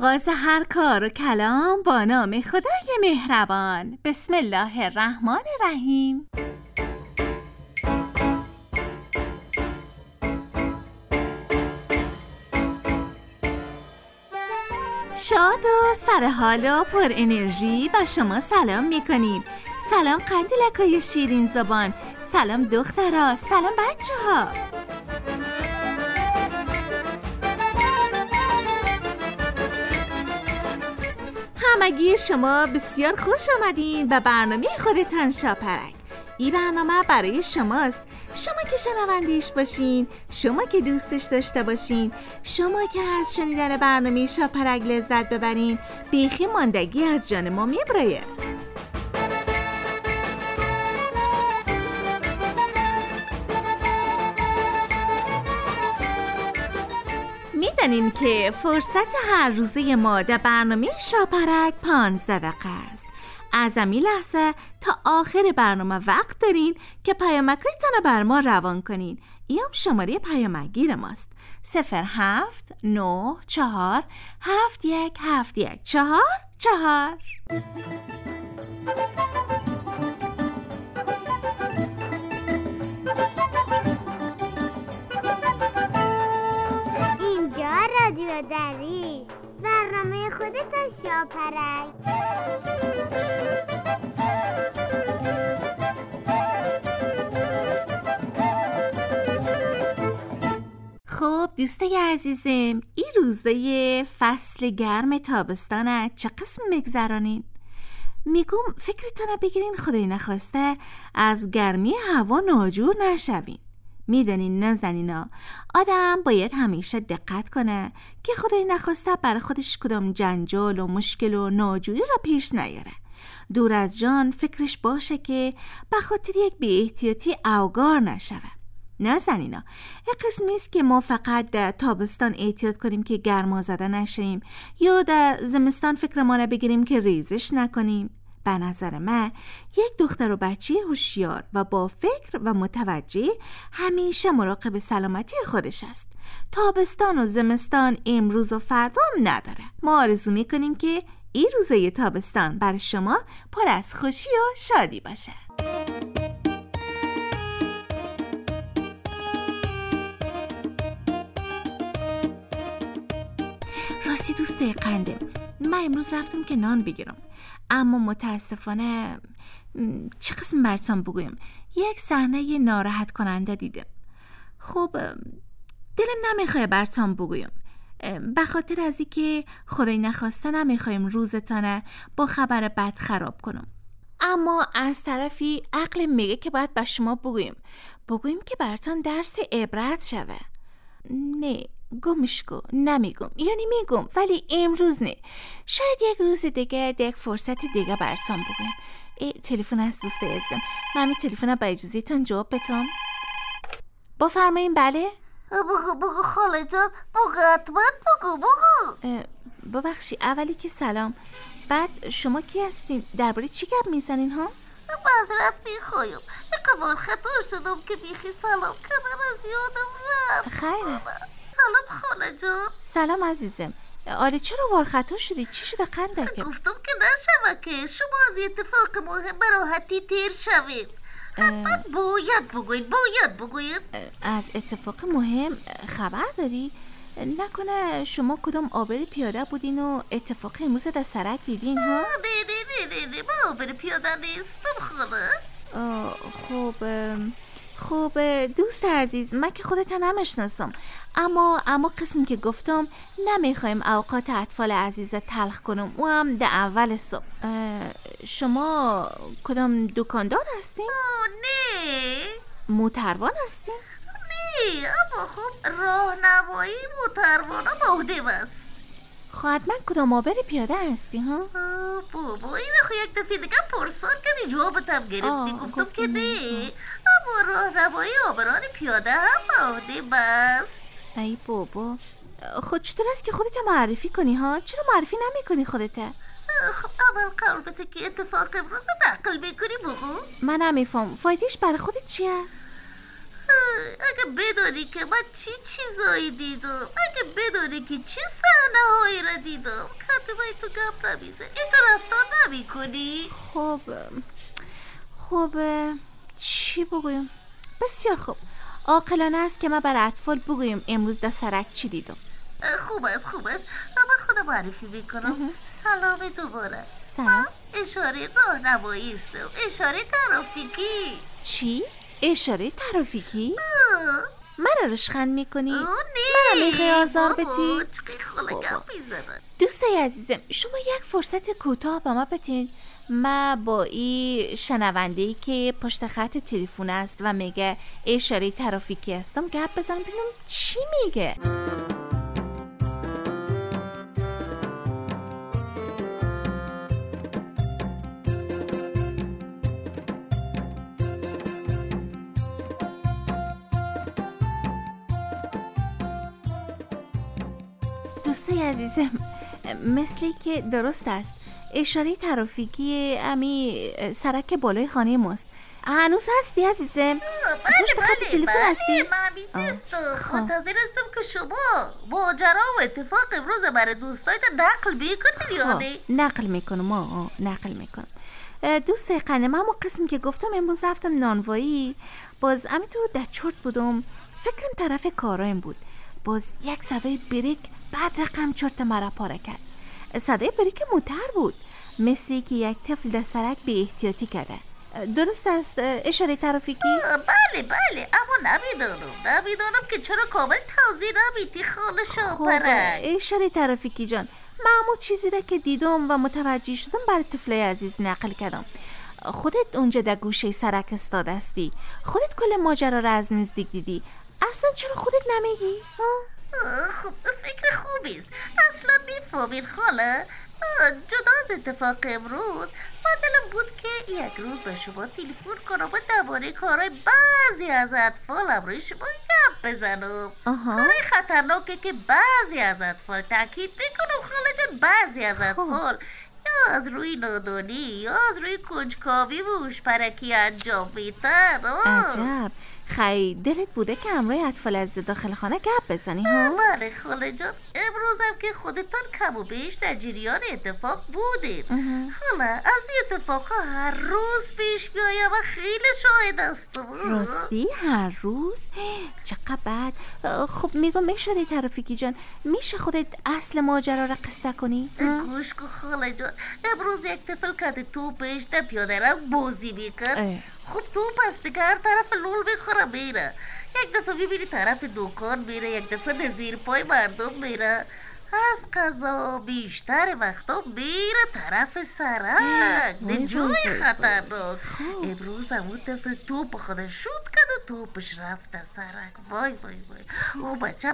آغاز هر کار و کلام با نام خدای مهربان. بسم الله الرحمن الرحیم. شاد و سرحال و پر انرژی با شما سلام میکنیم. سلام قندیلکای شیرین زبان، سلام دخترها، سلام بچه ها. همگی شما بسیار خوش آمدین به برنامه خودتان شاپرک. این برنامه برای شماست، شما که شنوندیش باشین، شما که دوستش داشته باشین، شما که از شنیدن برنامه شاپرک لذت ببرین. بیخی ماندگی از جان ما میبره. میدونین که فرصت هر روزه ما در برنامه شاپرک 15 دقیقه است. از همین لحظه تا آخر برنامه وقت دارین که پیامکایتان بر ما روان کنین. این هم شماره پیامگیر ماست: 079471714. اینجا رادیو دریس، برنامه خودتان شاپرک. خب دوستای عزیزم، این روزه فصل گرم تابستانه چه قسم مگذرانین؟ میگم فکرتان بگیرین خدای نخواسته از گرمی هوا ناجور نشوین. میدونین نازنینا، آدم باید همیشه دقت کنه که خدای نخواسته برای خودش کدام جنجال و مشکل و ناجوری را پیش نیاره. دور از جان فکرش باشه که به خاطر یک بی احتیاطی اوگار نشوه. نازنینا، یک قسمی است که ما فقط در تابستان احتیاط کنیم که گرمازده نشیم یا در زمستان فکرمان بگیریم که ریزش نکنیم. به نظر من یک دختر و بچه هوشیار و با فکر و متوجه همیشه مراقب سلامتی خودش است. تابستان و زمستان امروز و فردا هم نداره. ما آرزو میکنیم که این روزه تابستان برای شما پر از خوشی و شادی باشه. راستی دوسته قندم، من امروز رفتم که نان بگیرم، اما متاسفانه چه قسم براتون بگویم، یک صحنه ناراحت کننده دیدم. خب دلم نمیخواد براتون بگویم، به خاطر از اینکه خدای نخواسته نمیخوایم روزتانه با خبر بد خراب کنم. اما از طرفی عقل میگه که باید به شما بگویم که براتون درس عبرت شوه. نه گمش کن، نمیگم، یعنی میگم ولی امروز نه، شاید یک روز دیگه یک فرصت دیگه براتون بگویم. تلفن هست دوست عزیزم، من می تلفن با اجازهتون جواب بتم. بفرمایین. بله بگو خاله جان، بگو حتما بگو. ببخشی اولی که سلام، بعد شما کی هستین؟ درباره چی گپ میزنین ها؟ معذرت میخوایم، بقبار خطا شدم که بیخی سلام کردن از یادم رفت. خیر است. سلام خاله جان. سلام عزیزم. آره چرا وار خطا شدی؟ چی شده قندکم؟ گفتم که نشوه که شما از اتفاق مهم به راحتی تیر شوید. حتما باید بگوین. از اتفاق مهم خبر داری؟ نکنه شما کدام آبر پیاده بودین و اتفاق امروز در سرک دیدین ها؟ نه من آبر پیاده نیستم خاله. خب دوست عزیز، من که خودت نمیشناسم، اما قسم که گفتم نمیخوایم اوقات اطفال عزیز تلخ کنم، و هم در اول صبح. شما کدام دکاندار هستین؟ نه. موتروان هستین؟ نه، اما خب راهنمایی موتروان با عهده است. خواهد من کدام آبر پیاده هستی ها؟ بابا این رو یک دفعه دیگه پرسان کردی جوابتم گرفتی. گفتم که نه، اما راهنمایی آبران پیاده هم با عهده است. ای بابا، خود چطور است که خودت معرفی کنی ها؟ چرا معرفی نمی کنی خودت؟ خب اول قول بده که اتفاق امروز نقل میکنی بگو. من نمیفهم فایدهش برای خودت چی است؟ اگه بدونی که من چی چیزایی دیدم، اگه بدونی که چه صحنه هایی را دیدم، کتبایی تو گپ نمیزه، این تو رفتار نمی کنی؟ خب چی بگویم؟ بسیار خوب، عاقلانه است که ما بر اطفال بگویم امروز در سرک چی دیدم. خوب است اما خودم معرفی میکنم. سلام دوباره. سلام. اشاره راهنمایی است، اشاره ترافیکی. چی؟ اشاره ترافیکی؟ من رشخند میکنی؟ نه من میخوای آزار بدی؟ دوستای عزیزم، شما یک فرصت کوتاه با ما بدین. ما با این شنونده‌ای که پشت خط تلفن است و میگه اشاره ترافیکی هستم گپ بزنم ببینم چی میگه. دوستای عزیزم، مثلی که درست است، اشاره ترافیکی امی سرک بالای خانه ماست. هنوز هستی عزیزم؟ پشت خط تلفن هستی؟ من منتظر هستم که شما ماجرا و اتفاق امروز برای دوستایت نقل میکنید یا نه؟ نقل میکنم. دوست قنم، همون قسم که گفتم امروز رفتم نانوایی، باز امی تو در چرت بودم، فکرم طرف کارایم بود، باز یک صدای بریک بعد رقم چرت مرا پاره کرد. صدای بریک موتر بود، مثلی که یک طفل در سرک به احتیاطی کرده. درست است اشاره ترافیکی؟ بله، اما نمیدونم که چرا کامل توضیح نمیدی خاله شاپرک. اشاره ترافیکی جان، معمول چیزی را که دیدم و متوجه شدم برای طفلای عزیز نقل کردم. خودت اونجا در گوشه سرک استاده استی، خودت کل ماجرا را از نزدیک دیدی، اصلا چرا خودت نمیگی؟ خب فکر خوبی است. اصلا میفهمین خاله، جدا از اتفاق امروز من دلم بود که یک روز به شما تلفن کنم و درباره کارهای بعضی از اطفالم روی شما گپ بزنم. کارهای خطرناکه که بعضی از اطفال تاکید میکنم خاله جان، بعضی از اطفال یا از روی نادانی یا از روی کنجکاوی و هوش‌پرکی انجام میدن. عجب، خیلی دلت بوده که همراه اطفال از داخل خانه گپ بزنی ها؟ بله خاله جان، امروزم که خودتان کم و بیش در جریان اتفاق بودین. خاله، از این اتفاقا هر روز پیش میایم و خیلی شاهد هستم. راستی هر روز؟ چقدر بد. خب میگم اشاره ترافیکی جان، میشه خودت اصل ماجرا را قصه کنی؟ گوش کن خاله جان، امروز یک طفل که تو پیش در پیاده رو بازی میکرد. خب تو پس دیگه هر طرف لول میخوره میره، یک دفعه میبینی طرف دکان میره، یک دفعه در زیر پای مردم میره، از قضا بیشتر وقتا میره طرف سرک، ده جای خطرناک. امروز همون طفل توپ خودش شد کرد و توپش رفت در سرک. وای او بچه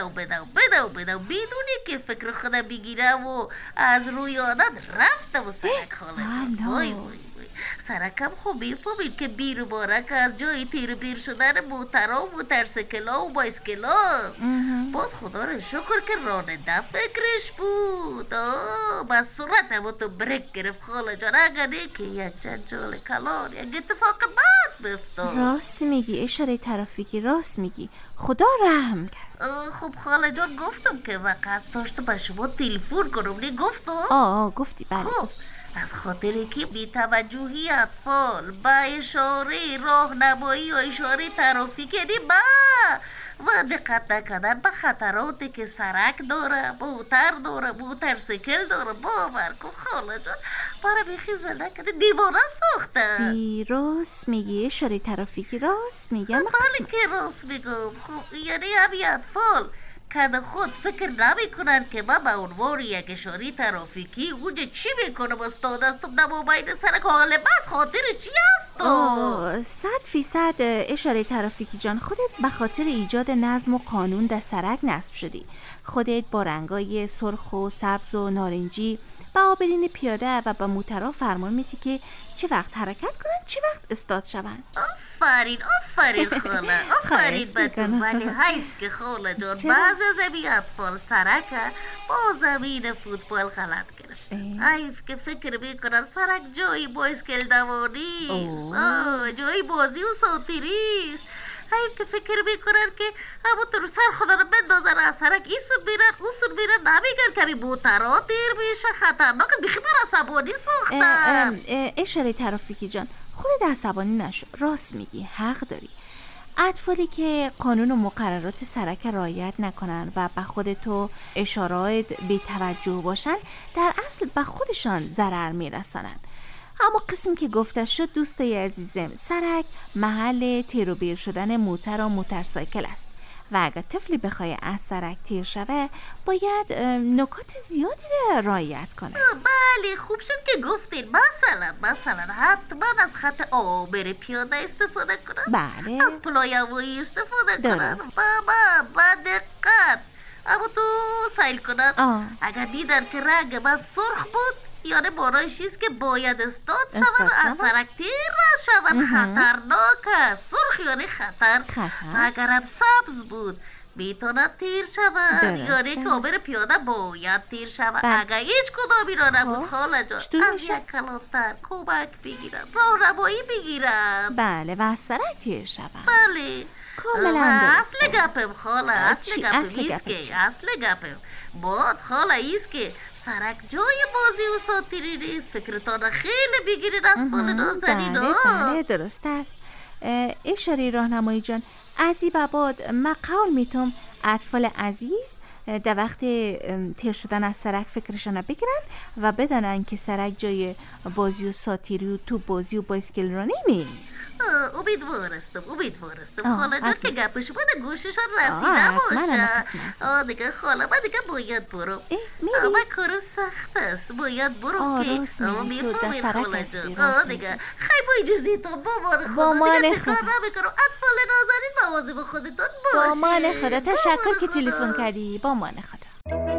بدو بدونی که فکر خودم بگیره و از روی عادت رفته و سرک خاله. وای سرکم خوب میفهمید که بیر بارک از جای تیر بیر شدن موترها و موترسیکل‌ها و بایسکل‌هاست. باز خدا رو شکر که راننده فکرش بود. بس صورتم تو بریک گرفت خاله جان، اگر نه که یک جنجال کلان، یک اتفاق بد بیفتاد. راست میگی اشاره ترافیکی، راست میگی، خدا رحم کرد. خب خاله جان گفتم که وقت داشته به شما تلفن کنم، نه گفتم؟ گفتی بله گفتی. از خاطر که بی‌توجهی اطفال با اشاره راهنمایی و اشاره ترافیکی و دقت نکردن به خطراتی که سرک داره، موتر داره، موترسیکل داره، باور کن خاله جان برای بیخی زنده کده دیوانه ساخته. راست میگی اشاره ترافیکی، راست میگم. بله که راست میگم. خب یعنی همین اطفال که خود فکر نمی کنن که من به عنوان یک اشاره ترافیکی اونجا چی میکنم استاد هستم در مابین سرک، حال بس خاطر چی هستم؟ 100% اشاره ترافیکی جان، خودت به خاطر ایجاد نظم و قانون در سرک نصب شدی. خودت با رنگای سرخ و سبز و نارنجی به عابرین پیاده و به موترها فرمان میدی که چه وقت حرکت کنن، چه وقت استاد شون. آفرین خاله، آفرین بتون. ولی حیف که خاله جان بعض از این اطفال سرک با زمین فوتبال غلط گرفت. حیف که فکر میکنن سرک جای بایسکل دوانی است، جای بازی و ساتیری است. حیف که فکر میکنن که همونطور سر خدا رو بندازن از سرک ایسون میرن اوسون میرن، نمیگن کمی موترها دیر میشه خطرناکه. بیخی من عصبانی ساختم. اشاره ترافیکی جان، خودت عصبانی نشو، راست میگی، حق داری. اطفالی که قانون و مقررات سرک رعایت نکنن و به خودتو اشارات بی توجه باشن در اصل به خودشان ضرر میرسانن. اما قسم که گفته شد دوستای عزیزم، سرک محل تیر و بیر شدن موتر و موترسایکل است و اگر طفلی بخواه از سرک تیر شوه باید نکات زیادی را رعایت کنه. بله خوب شد که گفتین. مثلا حتما از خط عابر پیاده استفاده کنن. بله، از پلای هوایی استفاده کنن. درست. با دقت. اما تو سیل کنن. اگر دیدن که رنگ من سرخ بود یعنی معنایش است که باید استاد شون و از سرک تیر شون. خطرناک است. سرخ یعنی خطر. اگرم سبز بود میتونه تیر شود، یعنی که عابر پیاده باید تیر شود. اگر هیچ کدامی را نبود خاله جان از یک کلانتر کمک بگیرم، راهنمایی بگیرم. بله، و از سرک تیر شود. بله کاملا درست. اصل گپم خاله، اصل گپم باد خاله ایست که سرک جای بازی و ساتیری نیست. فکرتان خیلی بگیرین اطفال نازنین. بله درست است. اشاره راهنمایی جان، ازی باباد من قول میتم اطفال عزیز در وقت تیر شدن از سرک فکرشان بگیرن و بدانن که سرک جای بازی و ساتیری و تو بازی و بایسکل رانی نیست. امیدوارستم خاله جان که گپش بود گوششان رسیده باشه. دیگه خاله من دیگه باید برو. من کارم سخت است، باید برو که میفهمین خاله جان. دیگه خیلی با اجازهتون با من خدا دیگه تکرار نمیکنم. اطفال نازنین مواظب خودتون باشید. با من خدا. تشکر که تلفن کردی. با من خدا.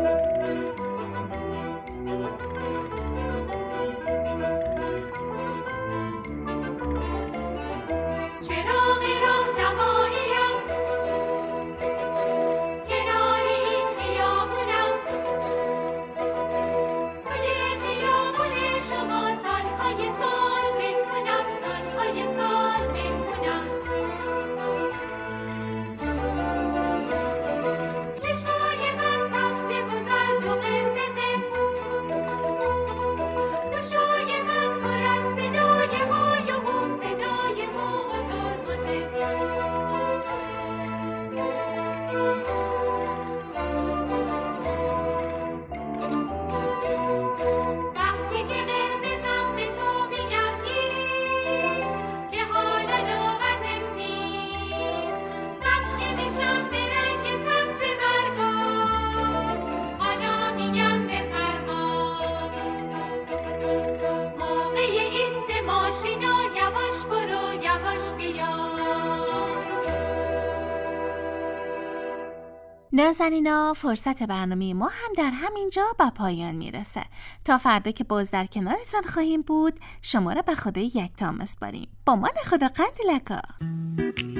نازنینا، فرصت برنامه ما هم در همینجا به پایان میرسه. تا فردا که باز در کنارتان خواهیم بود، شما را به خدای یکتا میسپاریم. با من خدا قندلکا.